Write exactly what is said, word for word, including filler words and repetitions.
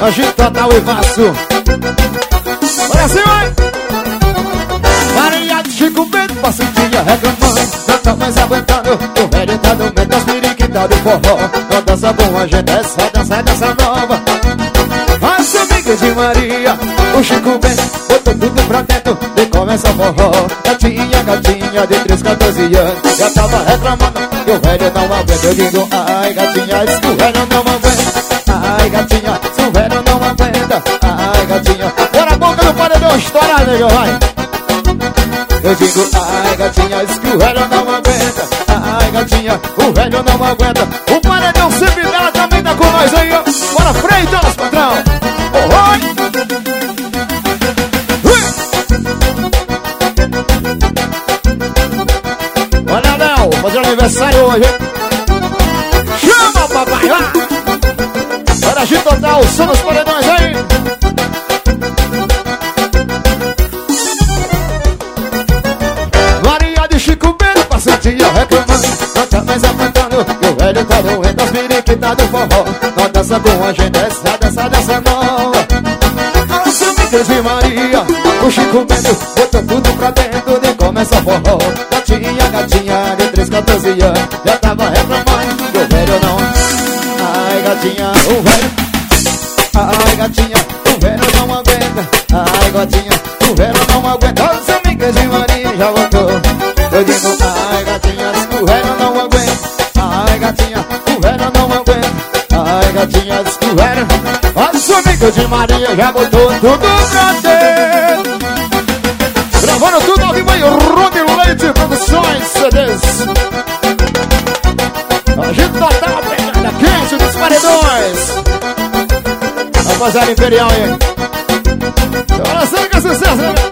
Agito total e vaso. Olha assim, vai! Maria de Chico Bento, passadinha reclamando. Não tá mais aguentando, o velho tá no meio das periquitas do forró. Não dança com a gente, é só dança dessa nova. As amigas de Maria, o Chico Bento botou tudo pra dentro e começa a forró. Gatinha, gatinha de três, quatorze anos já tava reclamando e o velho não aguenta. Eu digo, ai gatinha, diz que o velho não aguenta. Ai gatinha, se o velho não aguenta. Ai gatinha, bora a boca do paredão estourar, nego, vai. Eu digo, ai gatinha, diz que o velho não aguenta. Ai gatinha, o velho não aguenta. O paredão sempre dela também tá com nós aí, ó. Bora frente, nosso patrão. Oh, oi. Olha, Léo, fazendo aniversário hoje, hein? Chama, papai, lá. Bora agir total, só nos paredões aí. Maria de Chico Bento, passadinha reclamando. Não tá mais aguentando, que o velho tá doendo. As periquitas do forró, não dança com a gente, essa dança dessa nova. As amigas de Maria, o Chico Bento botou tudo pra dentro e começa a forró. Gatinha, gatinha de três, quatorze anos já tava reclamando que o velho não. Ai gatinha, o velho. Ai gatinha, o velho não aguenta. Ai gatinha, o velho não aguenta. As amigas de Maria já voltou. Eu digo, ai gatinha, diz que o velho não aguenta. Ai gatinha, o velho não aguenta. Ai gatinha, diz que o velho. As amigas de Maria já botou tudo pra dentro. Gravando tudo ao vivo aí, Rude Leite Produções C Ds. Agito total, pegada quente dos paredões. Rapaziada Imperial aí. Olha só que sucesso, né?